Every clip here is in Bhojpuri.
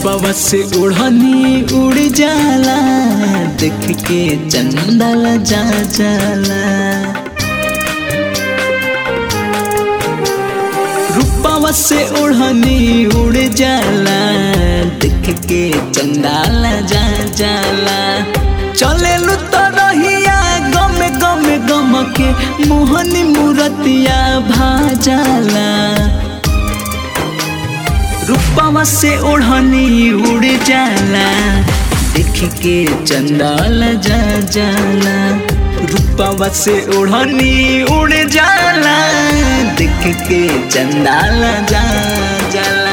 रूपवा से ओढ़नी उड़ जाला, देख के चंदल जा जाला। रूपवा से ओढ़नी उड़ जाला, देख के चंदल जा जाला। चले लू तो रहिया गम गम गम के, मोहनी मूरतिया भा जाला। रूपवा से ओढ़नी उड़ जाला, देख के चंदाल जा जाला। रूपवा से ओढ़नी उड़ जाला, देख के चंदाल जा जाला।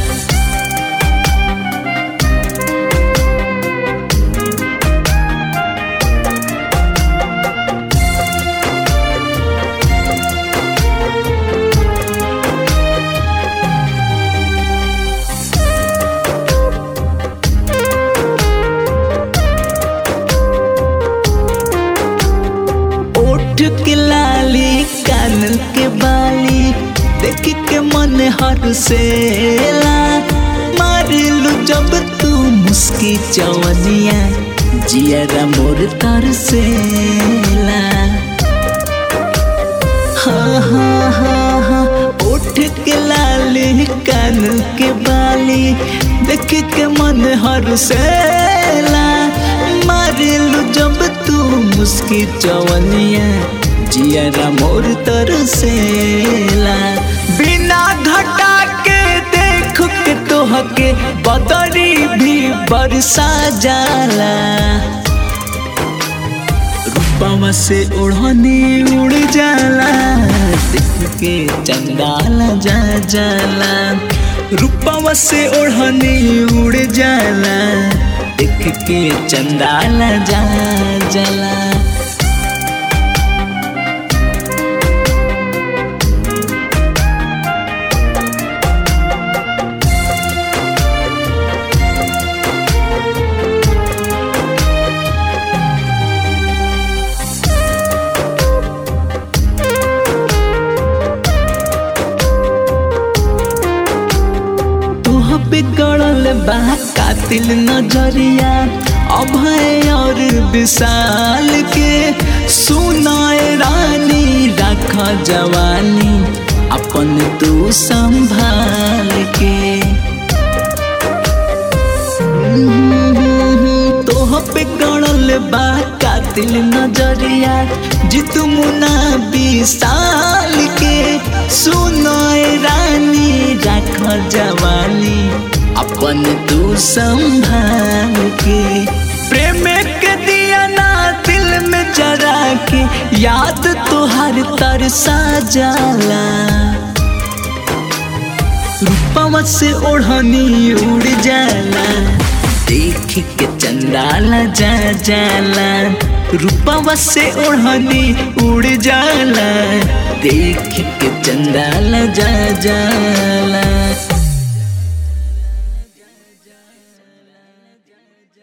के लाली कान के बाली, देख के मन हर्षेला। मारिलू जब तू मुस्की चवनिया, जियरा मोर तरसेला। हाँ हाँ हाँ हाँ, ओठ के लाली कान के बाली, देख के मन हर्षेला। मारिलू जब तू मुस्की चवनिया, जियरा मोर तरसेला। बिना घटा के देख के तोहके, बदरी भी बरसा जाला। रूपवा से ओढ़नी उड़ जाला, देख के चंदाल जा जाला। रूपवा से ओढ़नी उड़ जाला, देख के चंदाल जा जाला। बिगड़ल बा कातिल नजरिया, अभय और विशाल के। सुनाए रानी रखा जवानी, अपन तू संभाल के। तोह बिगड़ल बा कातिल नजरिया, जित मुना विशाल के। सुनाए रानी रखा जवानी, अपन तू संभाल के। प्रेम के दिया ना दिल में जरा के, याद तुहार तरसा जाला। रूपवा से ओढ़नी उड़ जाला, देख के चंदाल जा जाला। रूपवा से ओढ़नी उड़ जाला, देख के चंदाल जा जाला।